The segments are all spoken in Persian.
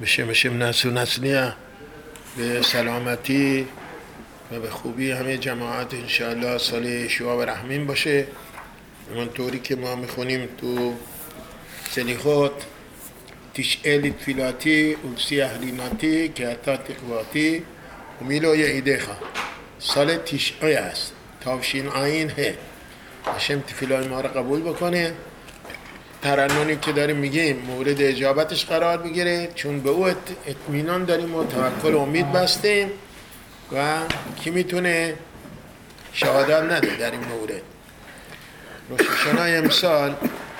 بشه نسل و نسلیه به سلامتی و به خوبی همه جماعت انشاءالله سال یشوع و رحمین باشه. همانطوری که ما میخونیم تو سلیخوت تشعیل تفیلاتی اوسی اهلیناتی که حتی تقواتی و میلوی ایدهخا سال تشعی است، تافشین آین هه. هشم تفیلای ما را قبول بکنه، ترنمی که داریم میگیم مورد اجابتش قرار بگیره، چون به او اطمینان داریم و توکل و امید بستیم و کی میتونه شهادت نده در این مورد. روش هاشانای امسال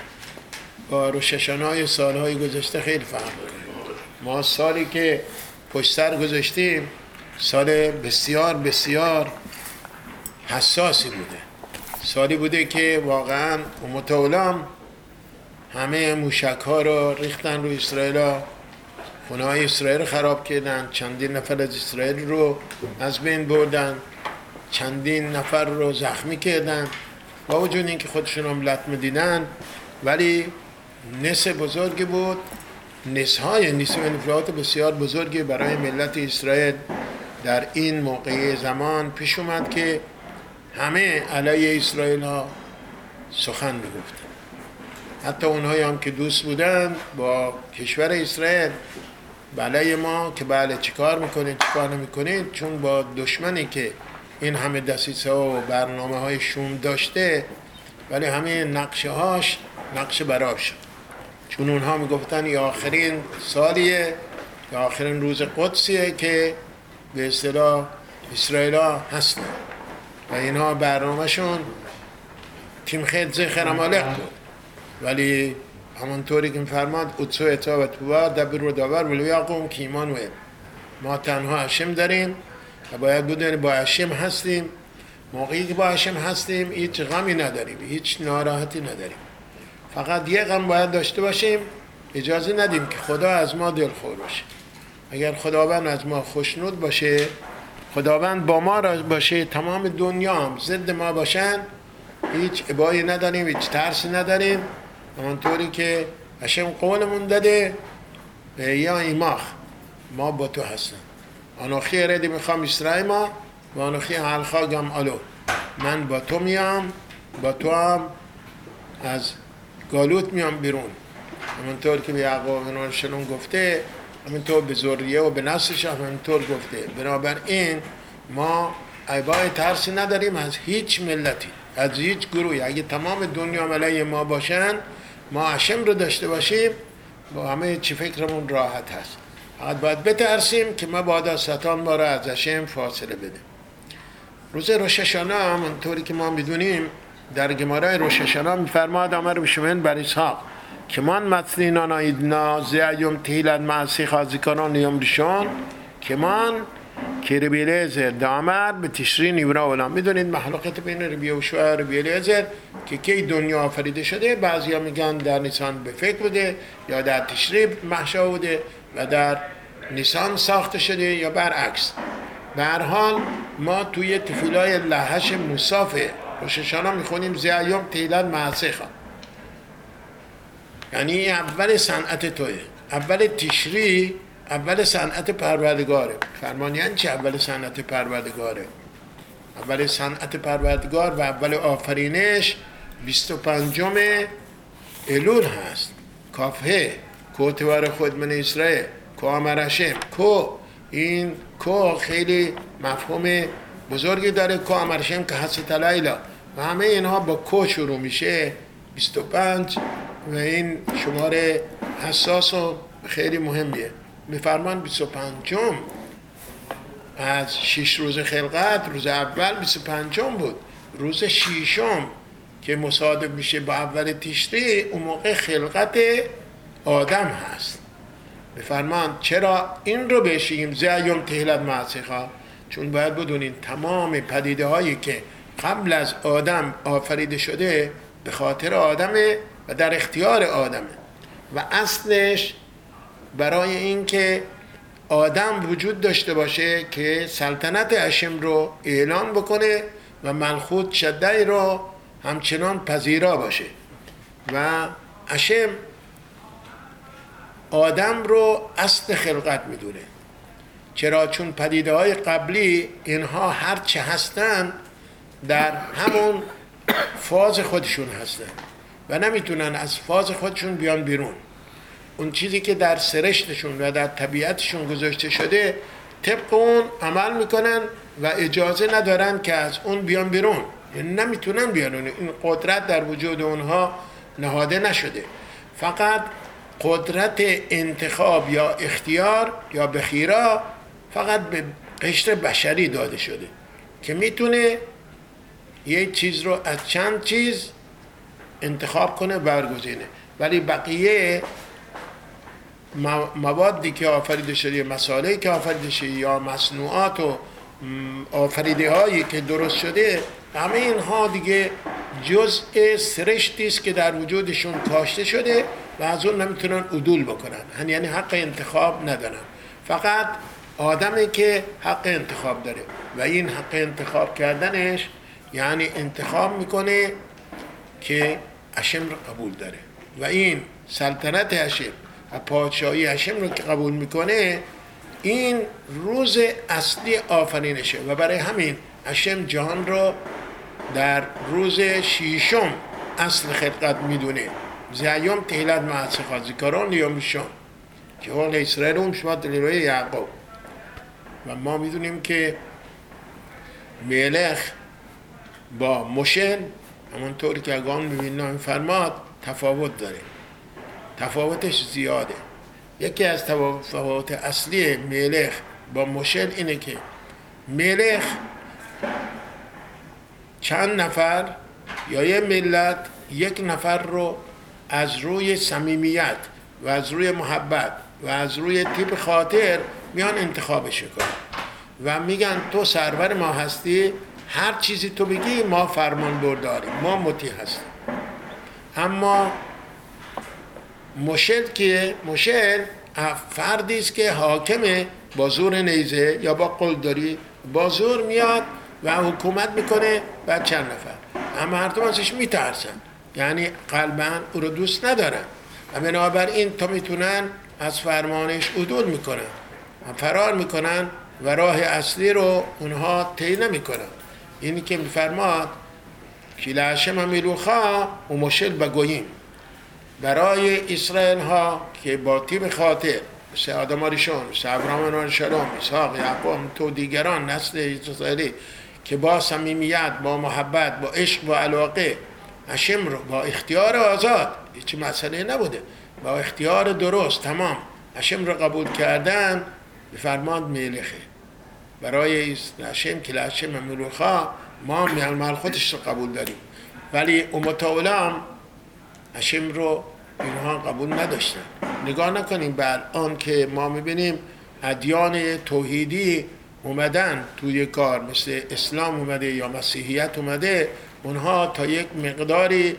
با روش هاشانای سالهای گذشته خیلی فرق داره. ما سالی که پشت سر گذاشتیم سال بسیار بسیار حساسی بوده، سالی بوده که واقعا امت اولام همه موشک ها رو ریختن رو اسرائیل، خونه های اسرائیل رو خراب کردن، چندین نفر از اسرائیل رو از بین بردن، چندین نفر رو زخمی کردن. با وجود اینکه خودشون هم لطمه دیدن، ولی نس بزرگی بود، نس و انفرادات بسیار بزرگی برای ملت اسرائیل در این موقع زمان پیش اومد که همه علیه اسرائیل ها سخن میگفتن. حتی اونهایی هم که دوست بودن با کشور اسرائیل علیه ما که بله چیکار میکنید چیکار نمیکنید، چون با دشمنی که این همه دسیسه و برنامه های شوم داشته، ولی همه نقشه هاش نقشه براش، چون اونها میگفتن این آخرین سالیه، یا آخرین روز قدسیه که به اصطلاح اسرائیل ها هستن و اینها برنامهشون تیم خیلی زخر عمالق بود. ولی همونطوری که فرماد اتسو اتا و توبا دبر و داور ولویا قوم که ایمان و علم، ما تنها هشم داریم و باید بدونیم با هشم هستیم. موقعی که با هشم هستیم هیچ غمی نداریم، هیچ ناراحتی نداریم، فقط یه غم باید داشته باشیم، اجازه ندیم که خدا از ما دلخور باشه. اگر خداوند از ما خوشنود باشه، خداوند با ما باشه، تمام دنیا هم ضد ما باشن، هیچ ابایی نداریم، هیچ ترسی نداریم. همانطوری که هشم قولمون داده یا ایماخ ما با تو هستن، آنوخی ردی میخوام اسرائیل ما و آنوخی حلخا گم الو، من با تو میام، با تو هم از گالوت میام بیرون. همونطور که به یعقوب بن ابشالوم گفته، همونطور به ذریه و به نسلش همونطور گفته. بنابراین ما عیبای ترسی نداریم از هیچ ملتی، از هیچ گروهی. اگه تمام دنیا علیه ما باشن، ما هشم رو داشته باشیم، با همه چی فکرمون راحت هست. فقط باید بترسیم که مبادا ستان ما را از هشم فاصله بده. روز روش هاشانه همونطوری که ما میدونیم در گمارای روش هاشانه میفرماد امر بشمن بر اسحاق که من مثلینان ایدنا زیادیم تیلت معصی خازیکانان یوم که من که ربی الیعزر دامر به تشری نیورا اولام. میدونید محلوقت بین ربی یهوشع و ربی الیعزر که کی دنیا آفریده شده، بعضی ها میگن در نیسان به فکر بوده یا در تشری محشا بوده و در نیسان ساخته شده یا برعکس. به هر حال ما توی تفیلای لحش مصافه روش هاشانه میخونیم زیایوم تیلت معصی خان، یعنی اول صنعت توه، اول تشری، اول صنعت پروردگاره. فرمان یعنی چه اول صنعت پروردگاره؟ اول صنعت پروردگار و اول آفرینش 25 الول هست. کافه کوتوار خود من اسرائیل کو امرشم کو، این کو خیلی مفهوم بزرگی داره. کو امرشم که حسیت لیلا و همه اینها با کو شروع میشه 25 و این شماره حساس و خیلی مهمیه. میفرمان 25 از 6 روز خلقت، روز اول 25 بود، روز 6 که مصادف میشه با اول تشری، اون موقع خلقت آدم هست. میفرمان چرا این رو بشیم زیادیم تهلت معصیخا؟ چون باید بدونین تمام پدیده هایی که قبل از آدم آفریده شده به خاطر آدمه و در اختیار آدمه و اصلش برای این که آدم وجود داشته باشه که سلطنت هشم رو اعلان بکنه و ملخوت شدعی رو همچنان پذیرا باشه. و هشم آدم رو اصل خلقت میدونه. چرا؟ چون پدیده های قبلی اینها هر چه هستن در همون فاز خودشون هستن و نمیتونن از فاز خودشون بیان بیرون. اون چیزی که در سرشتشون و در طبیعتشون گذاشته شده طبق اون عمل میکنن و اجازه ندارن که از اون بیان بیرون، یعنی نمیتونن بیان. این قدرت در وجود اونها نهاده نشده. فقط قدرت انتخاب یا اختیار یا بخیرا فقط به قشر بشری داده شده که میتونه یک چیز رو از چند چیز انتخاب کنه برگزینه، ولی بقیه موادی که آفریده شده، مسائلی که آفریده شده یا مصنوعات و آفریده هایی که درست شده، همه اینها دیگه جزء سرشتی است که در وجودشون کاشته شده و از اون نمیتونن عدول بکنن، یعنی حق انتخاب ندارن. فقط آدمی که حق انتخاب داره و این حق انتخاب کردنش یعنی انتخاب میکنه که هشم رو قبول داره و این سلطنت هشم و پادشاهی هشم رو که قبول میکنه، این روز اصلی آفرینشه و برای همین هشم جهان رو در روز شیشم اصل خلقت میدونه. زیوم تهیلت معصخا ذکران یومشون که حال اسرائیل هم شما دلیروی یعقوب. و ما میدونیم که ملخ با مشل همونطوری که اگان میبینیم فرماد تفاوت داره، تفاوتش زیاده. یکی از تفاوت اصلی ملخ با مشل اینه که ملخ چند نفر یا یه ملت یک نفر رو از روی صمیمیت و از روی محبت و از روی طیب خاطر میان انتخابش کنن و میگن تو سرور ما هستی، هر چیزی تو بگی ما فرمان برداریم، ما مطیع هستیم. اما مشل فردی است که حاکمه، با زور نیزه یا با قلدری با زور میاد و حکومت میکنه بر چند نفر، اما مردم ازش میترسن، یعنی قلباً او رو دوست ندارن و بنابراین تا میتونن از فرمانش عدول میکنن، فرار میکنن و راه اصلی رو اونها طی نمیکنن. اینی که میفرماد که لعشم میلوخا و مشل بگوییم، برای اسرائیل ها که با طیب خاطر مثل آدم آریشون، مثل ابراهیم و شلوم، اسحاق، یعقوب تو دیگران نسل اسرائیلی که با صمیمیت، با محبت، با عشق، با علاقه هشم رو با اختیار آزاد، هیچ مسئله نبوده، با اختیار درست تمام هشم رو قبول کردن، بفرماد ملخه. برای هشم که لهشم ملوخا ما ملخوتش رو قبول داریم، ولی امت اولام هشم رو اینها قبول نداشتن. نگاه نکنیم بر آن که ما میبینیم ادیان توحیدی اومدن توی کار، مثل اسلام اومده یا مسیحیت اومده، اونها تا یک مقداری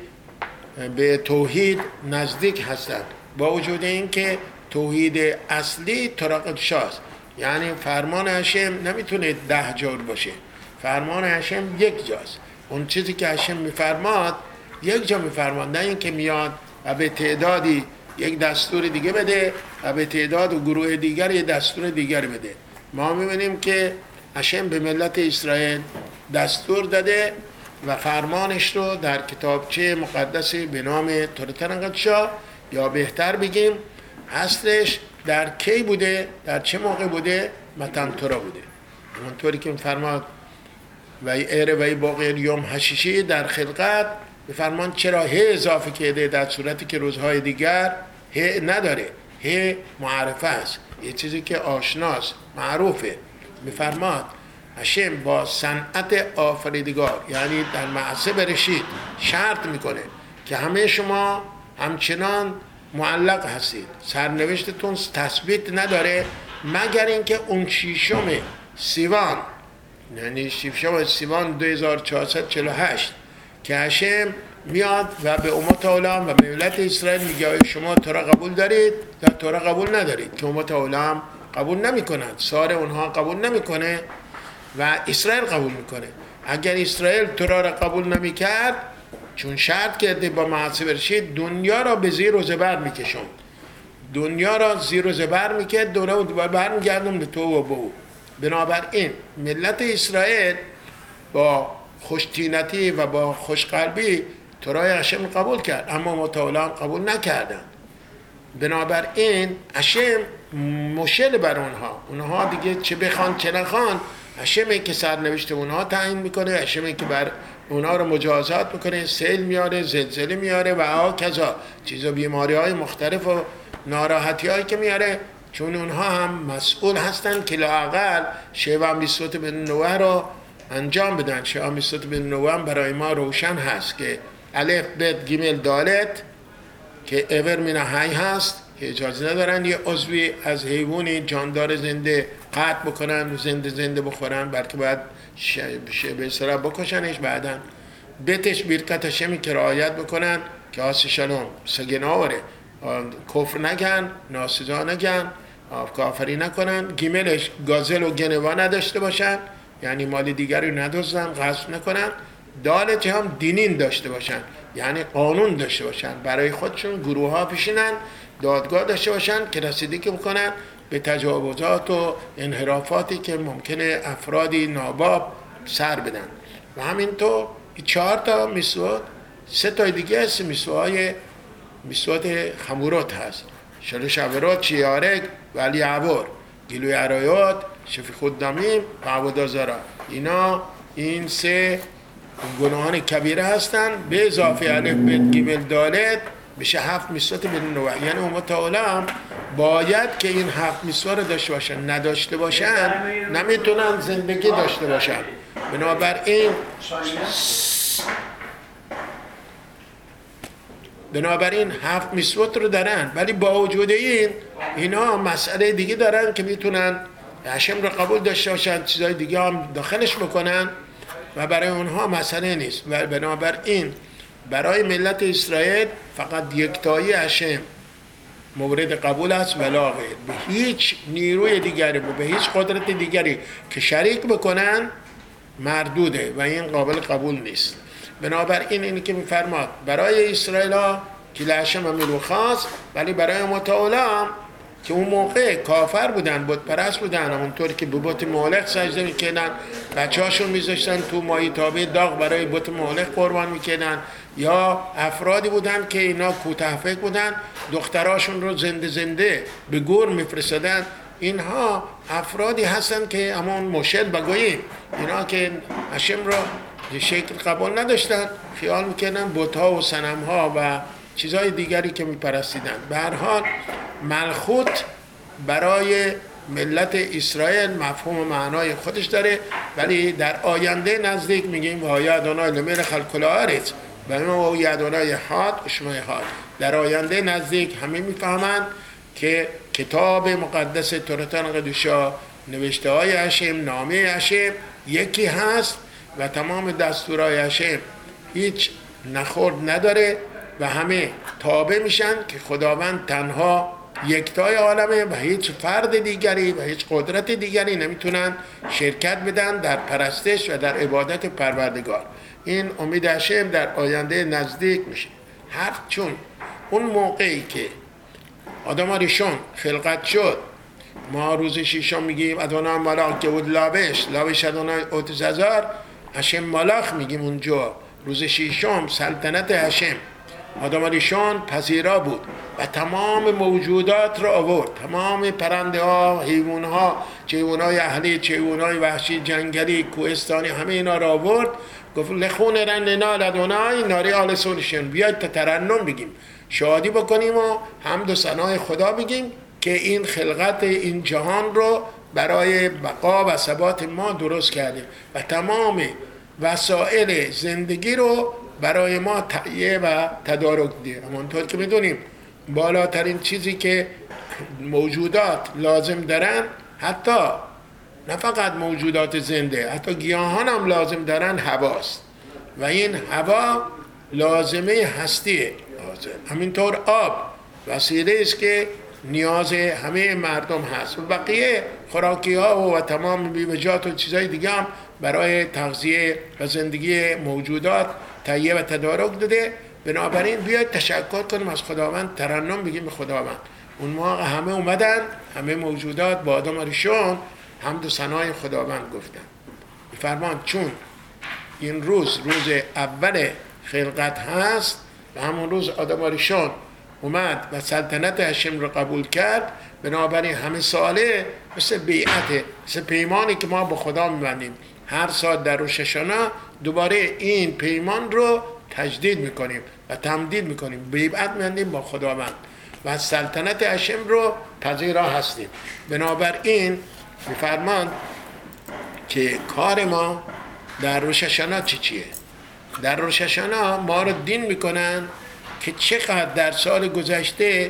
به توحید نزدیک هستند، با وجود این که توحید اصلی طرق شاست، یعنی فرمان هشم نمیتونه 10 جور باشه، فرمان هشم یک جاست. اون چیزی که هشم میفرماد یک جا میفرماد، نه اینکه میاد و به تعدادی یک دستور دیگه بده و به تعداد و گروه دیگر یک دستور دیگر بده. ما میبینیم که هشم به ملت اسرائیل دستور داده و فرمانش رو در کتابچه مقدسی به نام تورات القدس، یا بهتر بگیم اصلش در کی بوده، در چه موقع بوده؟ متن تورا بوده. همونطوری که فرماد و ای و ای باقی یوم هشیشی در خلقت، به فرمان چرا هی اضافه کرده در صورتی که روزهای دیگر هی نداره؟ هی معرفه است، یه چیزی که آشناست، معروفه. میفرماد هشم با صنعت آفریدگار، یعنی در معصه برشید، شرط میکنه که همه شما همچنان معلق هستید، سرنوشتتون تثبیت نداره مگر اینکه اون شیشم سیوان، یعنی شیشم سیوان 2448 که هشم میاد و به امت عالم و ملت اسرائیل میگه شما تورا قبول دارید یا تورا قبول ندارید، که امت عالم قبول نمیکنند، سار اونها قبول نمیکنه و اسرائیل قبول میکنه. اگر اسرائیل تورا را قبول نمیکرد، چون شرط کرده با معصیه برشید، دنیا را به زیر و زبر میکشوند، دنیا را زیر و زبر میکرد، دنیا رو دوباره برمیگردون به تو و به او. بنابراین ملت اسرائیل با خوشتینتی و با خوشقلبی تورای هشم قبول کرد، اما متعالی قبول نکردند. بنابراین هشم مشکل بر اونها دیگه چه بخوان چه نخوان، هشمه که سرنوشت اونها تعیین میکنه، هشمه که بر اونها رو مجازات میکنه، سیل میاره، زلزله میاره و کذا چیزا، بیماری های مختلف و ناراحتی هایی که میاره، چون اونها هم مسئول هستن که لااقل شیوه بیستوت بن نوح رو انجام بدن. شیوه بیستوت بن نوح برای ما روشن هست که الف بت گیمل دالت که اور من حی هست، که اجازه ندارن یه عضوی از حیوانی جاندار زنده قطع بکنن و زنده بخورن، بلکه باید به اصطلاح بکشنش. بعدن بتش بیرکت هشمی که رعایت بکنن که آسی شلوم سگناوره، کفر نگن، ناسزا نگن، کافری نکنن. گیملش گازل و گنوا نداشته باشن، یعنی مال دیگری ندزدن، غصب نکنن. دالت هم دینین داشته باشن، یعنی قانون داشته باشن، برای خودشون گروه ها پیشینن، دادگاه داشته باشن که رسیدگی بکنن به تجاوزات و انحرافاتی که ممکنه افرادی ناباب سر بدن. و همینطور 4 تا میسوات، 3 تا دیگه هست میسوات خمورات هست، شلوش عبرات چیارک ولی عبور گلوی عرایات شفی خوددامیم و عبودازارا. این 3 گناهان کبیره هستن، به اضافه الف بت گیمل دالت میشه 7 میسوات بن نوح. یعنی امت عالم باید که این 7 میسوات رو داشته باشن، نداشته باشن نمیتونن زندگی داشته باشن. بنابراین 7 میسوات رو دارن، ولی با وجود اینا مسئله دیگه دارن که میتونن هشم رو قبول داشته باشن، چیزای دیگه هم داخلش بکنن و برای اونها مسئله نیست. و بنابراین برای ملت اسرائیل فقط یکتایی هشم مورد قبول است ولا غیر. به هیچ نیروی دیگری و به هیچ قدرت دیگری که شریک بکنن مردوده و این قابل قبول نیست. بنابراین اینی که میفرماد برای اسرائیل ها که لهشم امیرو خاص، ولی برای متعالی که اون موقع کافر بودن، بت پرست بودن، همونطوری که به بت مولق سجده میکردن، بچه هاشون میذاشتن تو ماهی تابه داغ برای بت مولق قربان میکردن، یا افرادی بودن که اینا کوته فکر بودن، دختراشون رو زنده به گور میفرستادن. اینها افرادی هستن که همون مشل بگوییم، اینا که هشم را شکل قبول نداشتن، خیال میکردن بت‌ها و صنم‌ها و چیزهای دیگری که میپرستیدن. به هر حال ملخوت برای ملت اسرائیل مفهوم و معنای خودش داره، ولی در آینده نزدیک میگیم و یادونای لمر خلق الارض و ما یادونای حاد شما حاد. در آینده نزدیک همه میفهمند که کتاب مقدس توراتان قدوشا، نوشته های هشم، نامه هشم یکی هست و تمام دستورهای هشم هیچ نخورد نداره و همه تابع میشن که خداوند تنها یکتای عالمه و هیچ فرد دیگری و هیچ قدرت دیگری نمیتونن شرکت بدن در پرستش و در عبادت پروردگار. این امید هشم در آینده نزدیک میشه. چون اون موقعی که آدم اریشون خلقت شد، ما روز شیشم میگیم ادونا ملاخ که بود لابش ادونا اوتزازار، هشم ملاخ میگیم اونجا. روز شیشم سلطنت هشم، آدم اریشون پذیرا بود و تمام موجودات را آورد، تمام پرنده ها، حیوان ها، حیوان های اهلی، حیوان های وحشی، جنگلی، کوهستانی، همه اینا را آورد. گفت لخون رننا لدونای ناری آل سولشن، بیاید تا ترنم بگیم، شادی بکنیم و حمد و ثنای خدا بگیم که این خلقت این جهان رو برای بقا و ثبات ما درست کرده و تمام وسایل زندگی رو برای ما تهیه و تدارک دیده. همونطور که میدونیم بالاترین چیزی که موجودات لازم دارن، حتی نه فقط موجودات زنده، حتی گیاهان هم لازم دارن، هواست و این هوا لازمه هستیه. همینطور آب وسیله است که نیاز همه مردم هست و بقیه خوراکی ها و تمام میوه‌جات و چیزهای دیگه هم برای تغذیه و زندگی موجودات تهیه و تدارک داده. بنابراین بیاید تشکر کنیم از خداوند، ترنم بگیم به خداوند اون موقع همه اومدن، همه موجودات با آدم اریشون حمد و ثنای خداوند گفتن. میفرمان چون این روز اول خلقت هست و همون روز آدم اریشون اومد و سلطنت هشم رو قبول کرد، بنابراین همه ساله مثل بیعته، مثل پیمانی که ما با خدا می‌بندیم. هر سال در روز ششانه دوباره این پیمان رو تجدید میکنیم و تمدید میکنیم، بیعت می‌بندیم با خداوند و سلطنت هشم رو پذیرا هستیم. بنابراین می‌فرمان که کار ما در روز ششانه چیه؟ در روز ششانه ما رو دین میکنن که چقدر در سال گذشته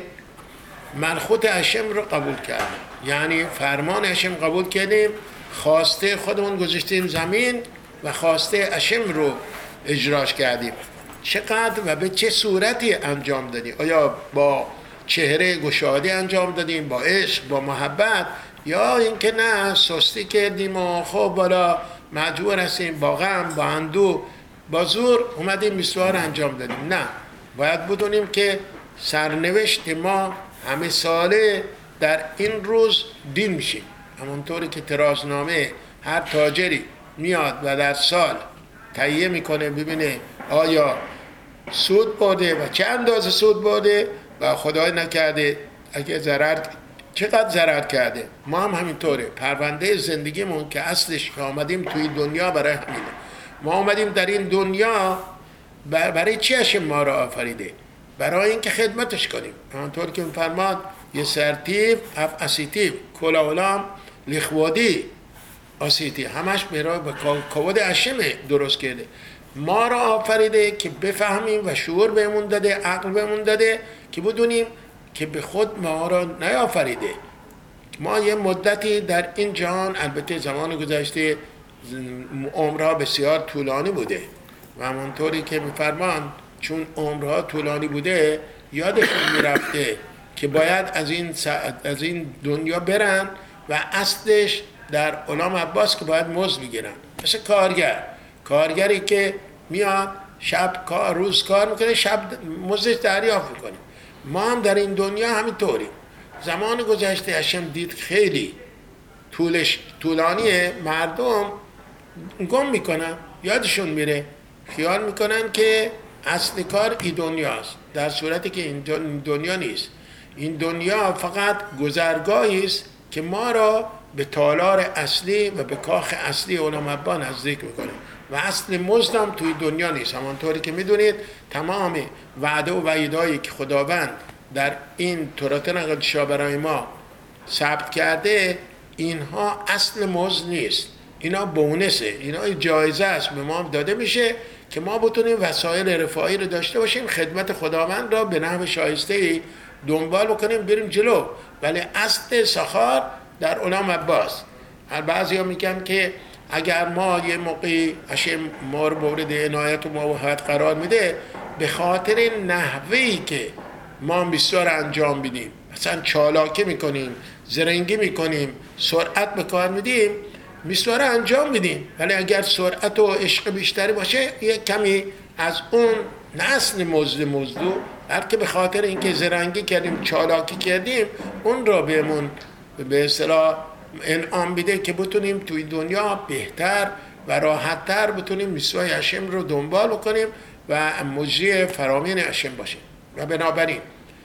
ملخوت هشم رو قبول کردیم، یعنی فرمان هشم قبول کردیم، خواسته خودمون گذاشتیم زمین و خواسته هشم رو اجراش کردیم. چقدر و به چه صورتی انجام دادیم؟ آیا با چهره گشاده انجام دادیم، با عشق، با محبت، یا اینکه نه سستی کردیم و خب بالا مجبور هستیم با غم، با اندوه، با زور اومدیم میسوار انجام دادیم؟ نه، باید بدونیم که سرنوشت ما همه ساله در این روز دین میشیم. همونطوری که ترازنامه هر تاجری میاد و در سال تهیه میکنه ببینه آیا سود برده و چه اندازه سود برده و خدای نکرده اگه چقدر ضرر کرده. ما هم همینطوره. پرونده زندگیمون که اصلش که آمدیم توی دنیا برای همینه. ما آمدیم در این دنیا برای چی هشم ما را آفریده؟ برای اینکه خدمتش کنیم. همونطور که می‌فرماد یسرتیف اف اسیتیف کل اولام لخوادی اسیتی، همش میرا به کود هشم درست کرده. ما را آفریده که بفهمیم و شعور بهمون داده، عقل بهمون داده که بدونیم که به خود ما را نیافریده. ما یه مدتی در این جهان، البته زمان گذشته عمرها بسیار طولانی بوده و همونطوری که میفرمان چون عمرها طولانی بوده یادشون میرفته که باید از این دنیا برن و اصلش در غلام عباس که باید مزد بگیرن. مثل کارگری که میاد شب روز کار میکنه، شب مزدش دریافت میکنه. ما هم در این دنیا همینطوریم. زمان گذشته هشم دید خیلی طولانیه، مردم گم میکنن، یادشون میره، خیال میکنن که اصل کار این دنیاست، در صورتی که این دنیا نیست. این دنیا فقط گذرگاهی است که ما را به تالار اصلی و به کاخ اصلی علم ابا نزدیک میکنه و اصل مزدم توی دنیا نیست. همانطوری که میدونید تمام وعده و وعیدهایی که خداوند در این تورات نقدشا برای ما ثبت کرده، اینها اصل مزد نیست، اینا بونسه، اینا جایزه است به ما داده میشه که ما بتونیم وسایل رفاهی رو داشته باشیم، خدمت خداوند را به نحو شایسته‌ای دنبال بکنیم، بریم جلو. ولی اصل سخار در علم عباس. بعضیا میگن که اگر ما یه موقعی هشم ما رو مورد عنایت و موافقت قرار میده به خاطر نحوهی که ما بسیار انجام بدیم، مثلا چالاکی میکنیم، زرنگی میکنیم، سرعت به کار میدیم، بسیار انجام بدیم. ولی اگر سرعت و عشق بیشتری باشه یک کمی از اون نسل موضوع بلکه به خاطر اینکه زرنگی کردیم، چالاکی کردیم، اون را بهمون به اصطلاح انعام بده که بتونیم توی دنیا بهتر و راحتتر بتونیم میثوای هشم رو دنبال کنیم و مجری فرامین هشم باشیم. و بنابراین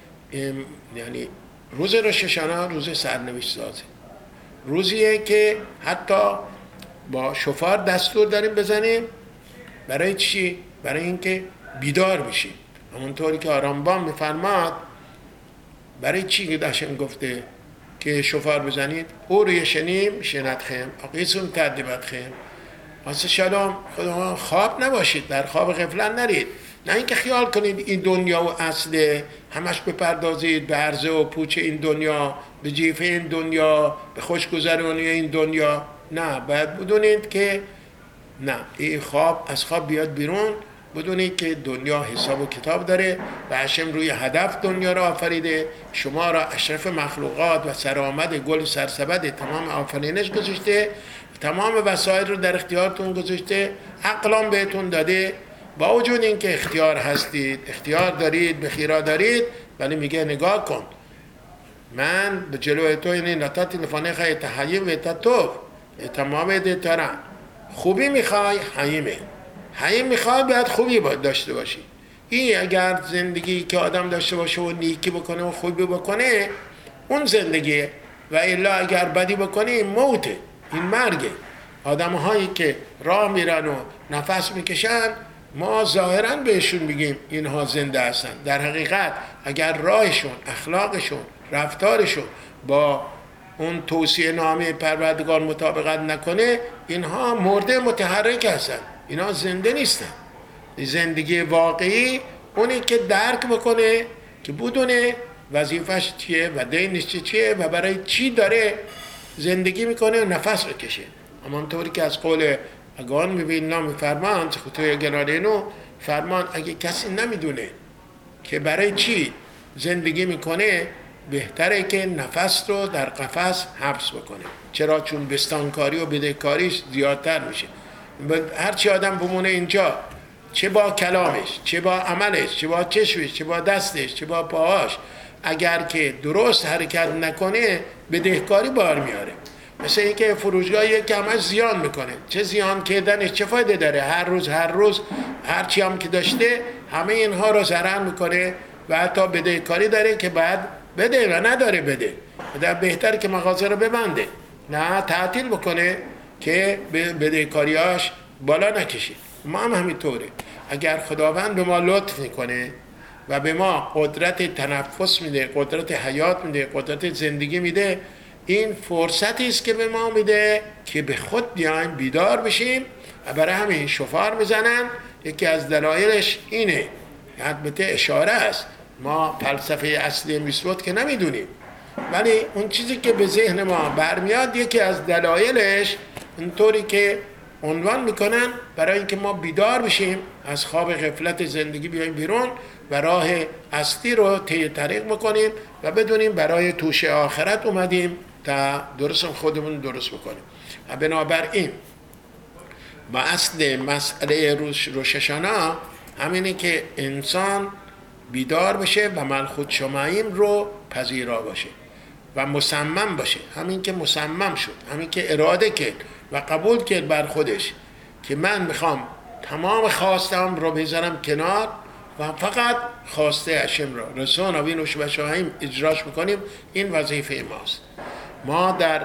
یعنی روز روششانه روز سرنوشت سازه، روزیه که حتی با شفار دستور داریم بزنیم. برای چی؟ برای اینکه بیدار بشیم. همونطوری که آرامبان میفرماد برای چی هشم گفته که شفار بزنید؟ او روی شنیم شنتخم اقیسون تدیبتخم. واسه شلام خدا خواب نباشید، در خواب غفلت نرید. نه اینکه خیال کنید این دنیا و اصله، همش بپردازید به عرضه و پوچ این دنیا، به جیفه این دنیا، به خوشگذرانی این دنیا. نه، باید بدونید که نه، این خواب از خواب بیاد بیرون. بدونید که دنیا حساب و کتاب داره و هشم روی هدف دنیا را آفریده، شما را اشرف مخلوقات و سرآمد گل سرسبد تمام آفرینش گذاشته، تمام وسایل رو در اختیارتون گذاشته، عقلام بهتون داده. با وجود این که اختیار هستید، اختیار دارید، بخیرا دارید، ولی میگه نگاه کن من به جلوی تو اینی نتات لفانیخ ایتحیم و ایتطوف ایتمام دیترم. خوبی میخوای حییمه، حییم میخوای باید خوبی داشته باشی. این اگر زندگی که آدم داشته باشه و نیکی بکنه و خوبی بکنه اون زندگیه، و الا اگر بدی بکنه این موته، این مرگه. آدم هایی که راه میرن و نفس میکشن ما ظاهرا بهشون بگیم اینها زنده هستن، در حقیقت اگر راهشون، اخلاقشون، رفتارشون با اون توصیه نامه پروردگار مطابقت نکنه اینها مرده متحرک هستن، اینها زنده نیستن. زندگی واقعی اونی که درک بکنه، که بدونه وظیفش چیه و دینش چیه و برای چی داره زندگی میکنه و نفس بکشه. همانطوری که از قول اگان میبینم میفرمان خطوی گرارینو فرمان اگه کسی نمیدونه که برای چی زندگی میکنه بهتره که نفس رو در قفس حبس بکنه. چرا؟ چون بستانکاری و بدهکاریش زیادتر میشه. هرچی آدم بمونه اینجا، چه با کلامش، چه با عملش، چه با چشمش، چه با دستش، چه با پاهاش، اگر که درست حرکت نکنه بدهکاری بار میاره. مثل اینکه فروشگاهی که همش زیان میکنه، چه زیان کردنش چه فایده داره؟ هر روز هرچی هم که داشته همه اینها رو ضرر میکنه و حتی بدهکاری داره که بعد بده و نداره بده. بهتر که مغازه رو ببنده، نه تعطیل بکنه که بدهکاریاش بالا نکشه. ما هم همینطوره. اگر خداوند به ما لطف میکنه و به ما قدرت تنفس میده، قدرت حیات میده، قدرت زندگی میده، این فرصتی است که به ما میده که به خود بیایم بیدار بشیم و برای همین شفار میزنن. یکی از دلایلش اینه، البته اشاره است، ما فلسفه اصلی میسوت که نمیدونیم، ولی اون چیزی که به ذهن ما برمیاد یکی از دلایلش اینطوری که عنوان میکنن برای اینکه ما بیدار بشیم، از خواب غفلت زندگی بیایم بیرون و راه اصلی رو طی طریق بکنیم و بدونیم برای توشه آخرت اومدیم تا درست خودمون درست بکنیم. و بنابراین با اصل مسئله روش هاشانا همینه که انسان بیدار بشه و ملخوت شماییم رو پذیرا باشه و مصمم باشه. همین که مصمم شد، همین که اراده کرد و قبول کرد بر خودش که من میخوام تمام خواستم رو بذارم کنار و فقط خواسته هشم را رسون و وینوش و شاهیم اجراش میکنیم، این وظیفه ماست. ما در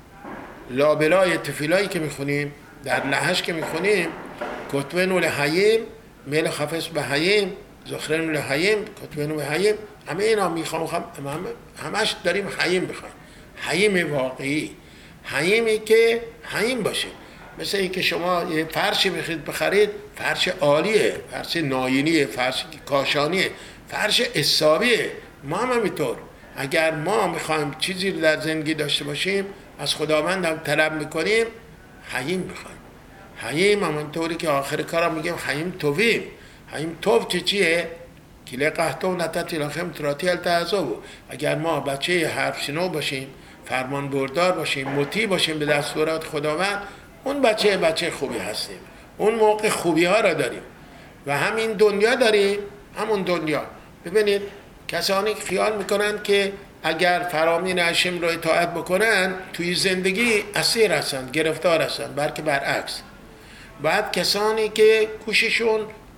لابلای تفیلایی که میخونیم، در لحش که میخونیم، کتبن لحیم میل خفص به حیم زخرن لحیم کتبن لحیم، همه اینا میخوام همش داریم حیم بخوایم. حیم واقعی، حیمی که حیم باشه. مثل این که شما یه فرشی بخرید، فرش عالیه، فرش ناینیه، فرش کاشانیه، فرش حسابیه. ما هم همینطور اگر ما میخوایم چیزی رو در زندگی داشته باشیم از خداوند هم طلب میکنیم حیم بخوایم. حیم همونطوری که آخر کارم میگیم حیم تویم. حیم توب چیه؟ کله قهطه و نتت الاخم تراتی التعذابو. اگر ما بچه حرف شنو باشیم، فرمان بردار باشیم، مطیع باشیم به دستورات خداوند، اون بچه خوبی هستیم. اون موقع خوبی ها را داریم و همین دنیا داریم. همون دنیا ببینید کسانی خیال میکنن که اگر فرامین هشم رو اطاعت بکنن توی زندگی اسیر هستن، گرفتار هستن، بلکه برعکس. بعد کسانی که کوششون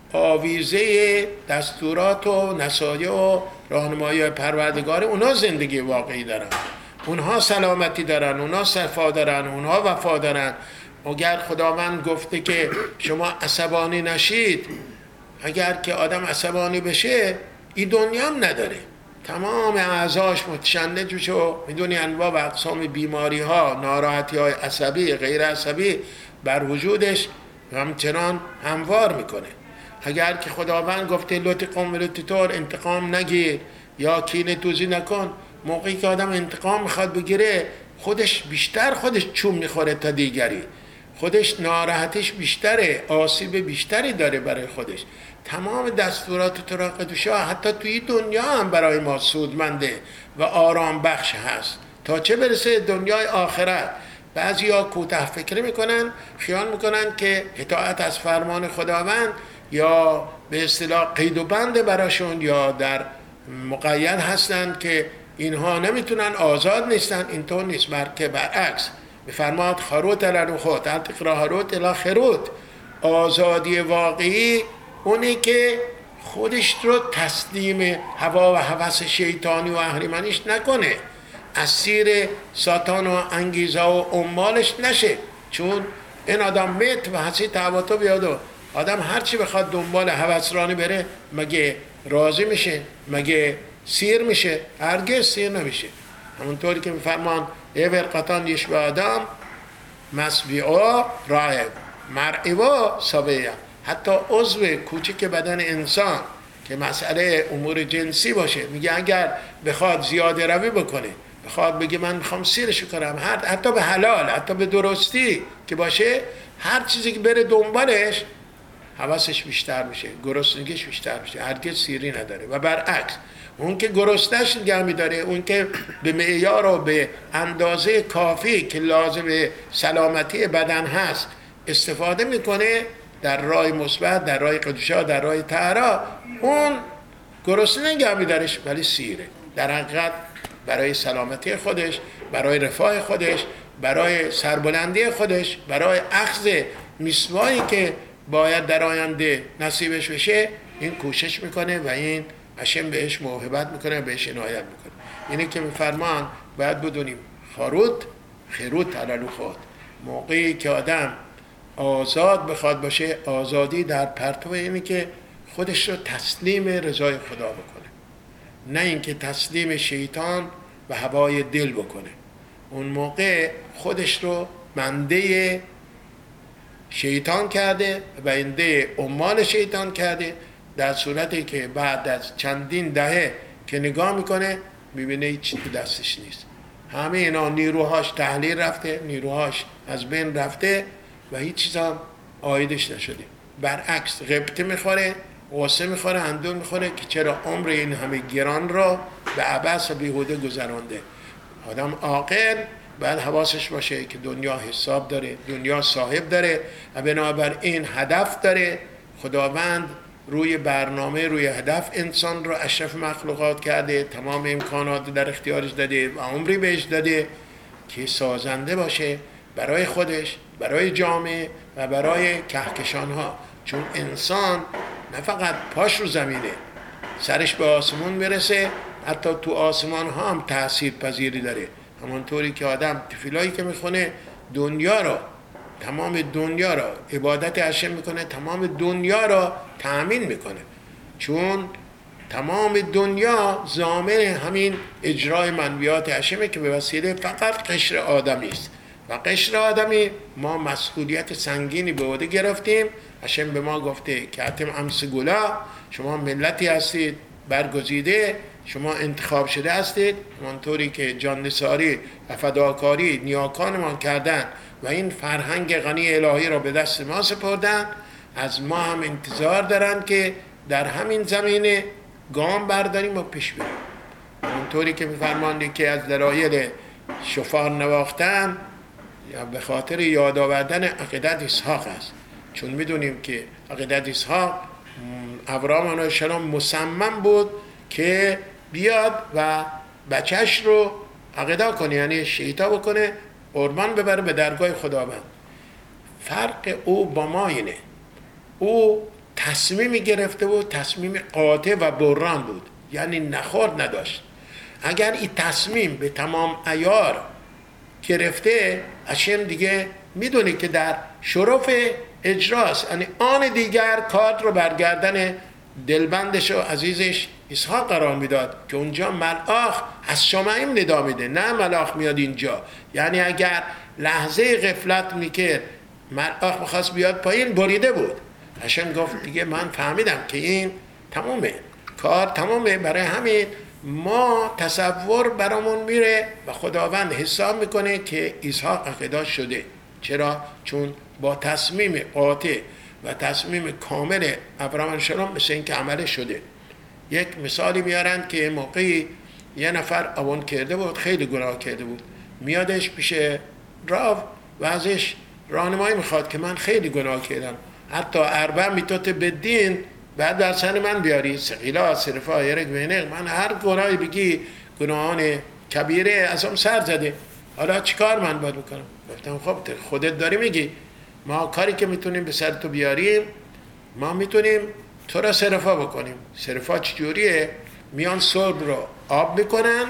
آویزه دستورات و نصایح و راهنمایی پروردگار، اونا زندگی واقعی دارن، اونها سلامتی دارن، اونها صفا دارن، اونها وفا دارن. اگر خداوند گفته که شما عصبانی نشید، اگر که آدم عصبانی بشه این دنیا هم نداره، تمام اعضاش متشنج بشه و میدونی انواع و اقسام بیماری ها، ناراحتی های عصبی غیر عصبی بر وجودش همچنان هموار میکنه. اگر که خداوند گفته لطقم و لططور انتقام نگیر یا کینه توزی نکن، موقعی که آدم انتقام میخواد بگیره خودش بیشتر چوم میخوره تا دیگری، خودش ناراحتیش بیشتره، آسیب بیشتری داره برای خودش. تمام دستورات تراقدوشا حتی توی دنیا هم برای ما سودمنده و آرام بخش هست، تا چه برسه دنیای آخرت. بعضیا کوتاه فکری میکنن، خیال میکنن که اطاعت از فرمان خداوند یا به اصطلاح قید و بند براشون، یا در مقید هستند که اینها نمیتونن، آزاد نیستن. اینطور نیست، بلکه برعکس میفرماد خروت الی خود انتقرا خروت الی خروت. آزادی واقعی اونی که خودش رو تسلیم هوا و هوس شیطانی و اهریمنیش نکنه، اسیر ساتان و انگیزه و عمالش نشه. چون این آدم میت و حسی تهواتو بیاد و آدم هرچی بخواد دنبال هوسرانی بره، مگه راضی میشه؟ مگه سیر میشه؟ هرگز سیر نمیشه. همونطوری که میفرمان ای ورقتان یشبه آدم مسبیعا رایب مرعبا سبیع. حتی عضو کوچک بدن انسان که مسئله امور جنسی باشه، میگه اگر بخواد زیاده روی بکنه، بخواد بگه من میخوام سیرشو کنم، حتی به حلال، حتی به درستی که باشه، هر چیزی که بره دنبالش حواسش بیشتر میشه، گرسنگیش بیشتر میشه، هرگز سیری نداره. و برعکس اون که گرسنه‌اش نگه میداره، اون که به معیار و به اندازه کافی که لازم سلامتی بدن هست استفاده میکنه در راه مثبت، در راه قدوشا، در راه طهرا، اون گرسنه نگه میدارش ولی سیره. در حقیقت برای سلامتی خودش، برای رفاه خودش، برای سربلندی خودش، برای اخذ میسوایی که باید در آینده نصیبش بشه، این کوشش میکنه و این هشم بهش موهبت میکنه، بهش عنایت میکنه. اینی که میفرمان باید بدونیم خروت علی خود. موقعی که آدم آزاد بخواد باشه، آزادی در پرتو اینی که خودش رو تسلیم رضای خدا بکنه، نه اینکه تسلیم شیطان و هوای دل بکنه. اون موقع خودش رو بنده شیطان کرده، بنده عمال شیطان کرده، در صورتی که بعد از چندین دهه که نگاه میکنه میبینه هیچی تو دستش نیست. همه اینا نیروهاش تحلیل رفته، نیروهاش از بین رفته و هیچ چیز هم آیدش نشده. برعکس غبطه میخوره، غصه میخوره، اندوه میخوره که چرا عمر این همه گران را به عبث و بیهوده گذرانده. آدم عاقل باید حواسش باشه که دنیا حساب داره، دنیا صاحب داره و بنابراین هدف داره. خداوند روی برنامه، روی هدف انسان رو اشرف مخلوقات کرده، تمام امکانات در اختیارش داده و عمری بهش داده که سازنده باشه برای خودش، برای جامعه و برای کهکشان ها. چون انسان نه فقط پاش رو زمینه، سرش به آسمون میرسه، حتی تو آسمان ها هم تأثیر پذیری داره. همونطوری که آدم تفیلایی که میخونه دنیا را، تمام دنیا را عبادت هشم میکنه، تمام دنیا را تأمین میکنه، چون تمام دنیا ضامن همین اجرای منویات هشمه که به وسیله فقط قشر آدمی است. و قشر آدمی ما مسئولیت سنگینی به عهده گرفتیم. هشم به ما گفته که اتم امس گلا، شما ملتی هستید برگزیده، شما انتخاب شده هستید. همانطوری که جان نثاری و فداکاری نیاکانمان کردن و این فرهنگ غنی الهی را به دست ما سپردن، از ما هم انتظار دارن که در همین زمینه گام برداریم و پیش بریم. همانطوری که می‌فرمایند که از دلایل شفار نواختن یا به خاطر یاد آوردن عقیدت اسحاق است، چون میدونیم که عقیدت اسحاق ابراهیم علیه السلام مصمم بود که بیاد و بچهش رو عقیده کنه، یعنی شیطا بکنه، قربان ببره به درگاه خداوند. فرق او با ما اینه، او تصمیمی گرفته بود، تصمیم قاطع و بران بود، یعنی نخورد نداشت. اگر این تصمیم به تمام عیار گرفته، هشم دیگه میدونه که در شرف اجراست، یعنی آن دیگر کار رو برگردن دلبندش و عزیزش اسحاق قرار میداد که اونجا ملاخ از شمعیم ندا میده، نه ملاخ میاد اینجا. یعنی اگر لحظه غفلت میکرد ملاخ میخواست بیاد پایین، بریده بود. هشم گفت دیگه من فهمیدم که این تمومه، کار تمومه. برای همین ما تصور برامون میره و خداوند حساب میکنه که اسحاق عقیده شده. چرا؟ چون با تصمیم قاطع و تصمیم کامل ابراهیم علیه السلام مثل این که عمل شده. یک مثالی میارن که موقعی یه نفر اوان کرده بود، خیلی گناه کرده بود، میادش پیش راو و ازش راهنمایی میخواد که من خیلی گناه کردم، حتی اربع میتوت بدین بعد در سن من بیاری، سقیلا، صرفا، یرک، وینق، من هر گناهی بگی گناهان کبیره ازم سر زده، حالا چیکار من باید بکنم؟ گفتم خب خودت داری میگی، ما کاری که میتونیم به سر تو بیاریم، ما میتونیم تو را صرفا بکنیم. صرفا چجوریه؟ میان سرب رو آب میکنن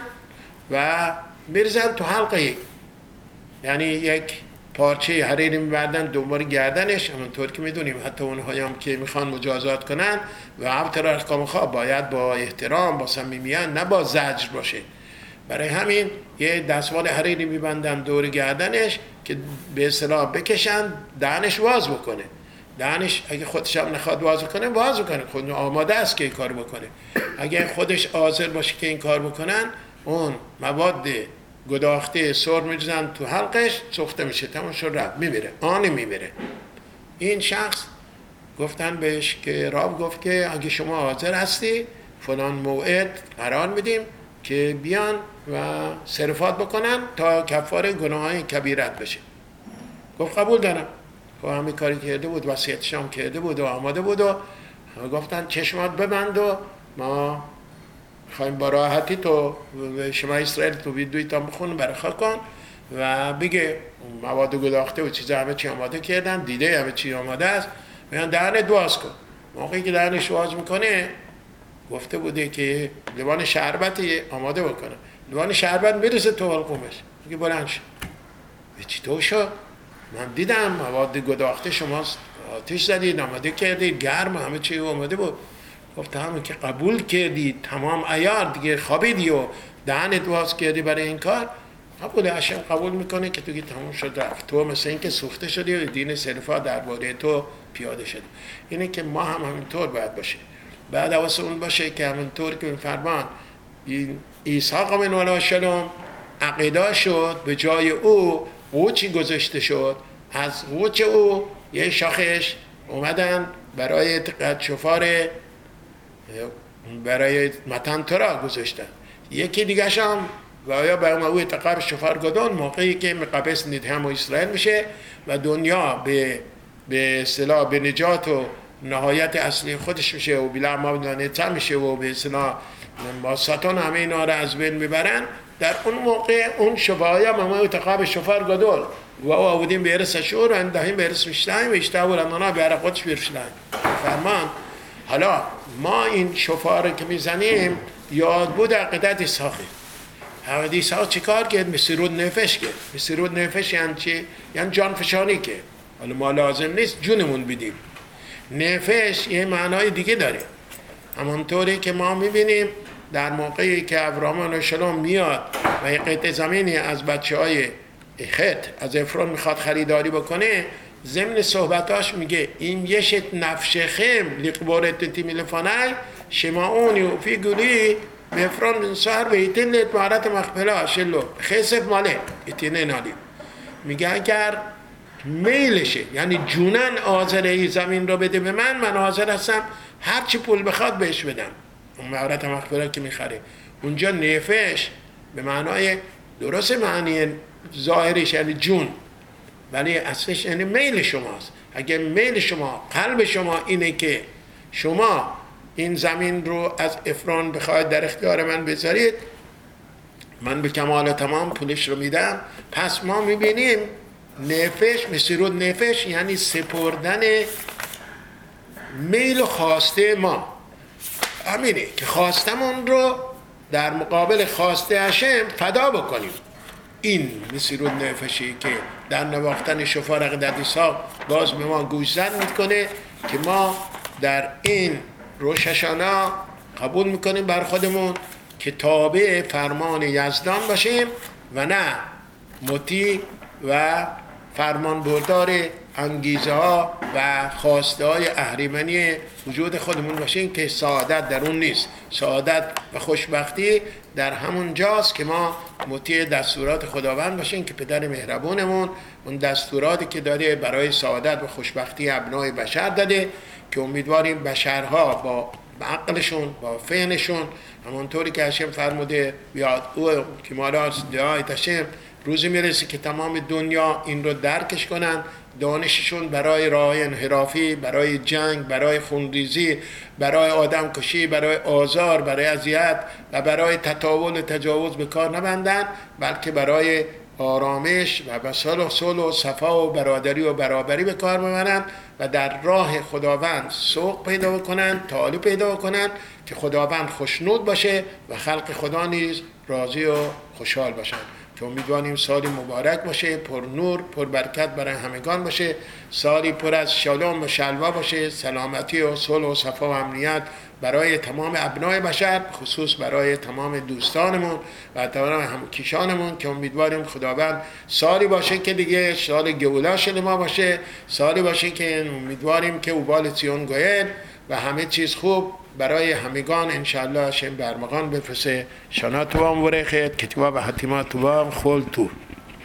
و میرزن تو حلقه، یعنی یک پارچه حریری میبردن دنبال گردنش، همونطور که میدونیم حتی اونهایی هم که میخوان مجازات کنن و ابتر احکام خواه باید با احترام، با صمیمیت، نه با زجر باشه. برای همین یه دستمال حریری میبندن دور گردنش که به اصطلاح بکشن دهنش واز بکنه. دهنش اگه خودش هم نخواد واز کنه، واز بکنه، خود آماده است که این کار بکنه. اگه خودش حاضر باشه که این کار بکنن، اون مواد گداخته سر می‌ریزن تو حلقش، سوخته میشه، تمام شد، رفت، میمیره، آن میمیره. این شخص گفتن بهش که راب گفت که اگه شما حاضر هستی فلان موعد قرار میدیم که بیان و صرفات بکنن تا کفاره گناههای کبیرت بشه. گفت قبول دارم. خب همین کاری کرده بود، وصیتش هم کرده بود و آماده بود و گفتن چشمات ببند و ما خواهیم با راحتی تو شما اسرائیل تو ویدیوی تا بخون برخوا کن و بگه مواد گداخته و چیزا همه چی آماده کردن، دیده همه چی آماده است، میان دهنت باز کن. موقعی که دهنش باز میکنه، گفته بوده که لیوان شربتی آماده بکنه، لیوان شربت میرسه تو حلقومش، میگه بلند شد. چی تو شد؟ من دیدم مواد گداخته شما آتش زدید، آماده کردید، گرم، همه چی آماده بود. گفت همون که قبول کردی تمام عیار دیگه، خوابیدی و دهنت باز کردی برای این کار، قبول هاشم قبول میکنه که تو که تمام شد رفت، تو مثل این که سوخته شدی و دین صرفا درباره تو پیاده شد. اینه که ما هم همینطور باید باشه. بعد حواس اون باشه که همینطور که فرمان عیسی بن علیه السلام عقیده شد، به جای او قوچی گذاشته شد، از قوچ او یه شاخش اومدن برای قد شفار برای متن ترا گذاشتن. یکی دیگه هم و آیا به اوی تقاب شفار گدان موقعی که مقابس ندهم و اسرائیل میشه و دنیا به اصطلاح به نجات و نهایت اصلی خودش میشه و بلا مبدانه میشه و به اصطلاح با ساتان همه اینا را از بین میبرن، در اون موقع اون شفایا ممای تقاب شفار گدان و او آودیم به ارس شور و اندهیم به ارس مشتایم و اشتاو لندانا بیاره خودش بیرشلایم فرمان. حالا ما این شفاره که میزنیم یاد بود عقیدت ساخی. حوادی ساخ چی کار کرد؟ مسیرود نفش کرد. مسیرود نفش یعنی چی؟ یعنی جان فشانی کرد. حالا ما لازم نیست جونمون بدیم. نفش یه معنای دیگه داره. همانطوری که ما میبینیم در موقعی که ابراهیم علیه السلام میاد و یک قطعه زمینی از بچه های خط از افران میخواد خریداری بکنه، ضمن صحبتاش میگه این یشت نفشخم لقبارت تیمیلفانای شماونی و فی گولی مفران سهر و ایتنت مهارت مخبلا شلو خیصف ماله ایتنه نالی. میگه اگر میلشه یعنی جونن آذر ای زمین رو بده به من حاضر هستم هرچی پول بخواد بهش بدم. اون مهارت مخبلا که میخره اونجا نفش به معنای درست معنی ظاهرش یعنی جون، ولی اصلش یعنی میل شماست. اگر میل شما، قلب شما اینه که شما این زمین رو از افران بخواید در اختیار من بذارید، من به کمال تمام پولش رو میدم. پس ما میبینیم نفش، مسیرود نفش یعنی سپردن میل و خواسته ما. همینه که خواستمون رو در مقابل خواسته هشم فدا بکنیم. این مسیرود نفشی که در نواختن شفار عقیدت عیسی باز به ما گوشزد میکنه که ما در این روش هاشانا قبول میکنیم بر خودمون که تابع فرمان یزدان باشیم و نه مطیع و فرمان بردار انگیزه ها و خواسته های اهریمنی وجود خودمون باشیم که سعادت در اون نیست. سعادت و خوشبختی در همون جاست که ما مطیع دستورات خداوند باشیم که پدر مهربونمون اون دستوراتی که داره برای سعادت و خوشبختی ابنای بشر داده که امیدواریم بشرها با با عقلشون، با فهمشون، همونطوری که هشم فرموده بیاد او که مالا دعای هشم روزی میرسه که تمام دنیا این رو درکش کنن، دانششون برای راه انحرافی، برای جنگ، برای خونریزی، برای آدم کشی، برای آزار، برای اذیت و برای تطاول و تجاوز به کار نبندن، بلکه برای آرامش و صلح و صفا و برادری و برابری به کار ببرن و در راه خداوند سوق پیدا کنن، تعالی پیدا کنن که خداوند خوشنود باشه و خلق خدا نیز راضی و خوشحال باشن. که امیدواریم سالی مبارک باشه، پر نور، پر برکت برای همگان باشه، سالی پر از شادام و شلوا باشه، سلامتی و صلح و صفا و امنیت برای تمام ابنای بشر، خصوص برای تمام دوستانمون و تمام همکیشانمون، که امیدواریم خداوند سالی باشه که دیگه سال گولا شده ما باشه، سالی باشه که امیدواریم که اوبال سیون گویل و همه چیز خوب برای همگان انشاءالله هشم برمغان بفرسه. شانا توام ورخت کتیبا و حتیما توام خول تو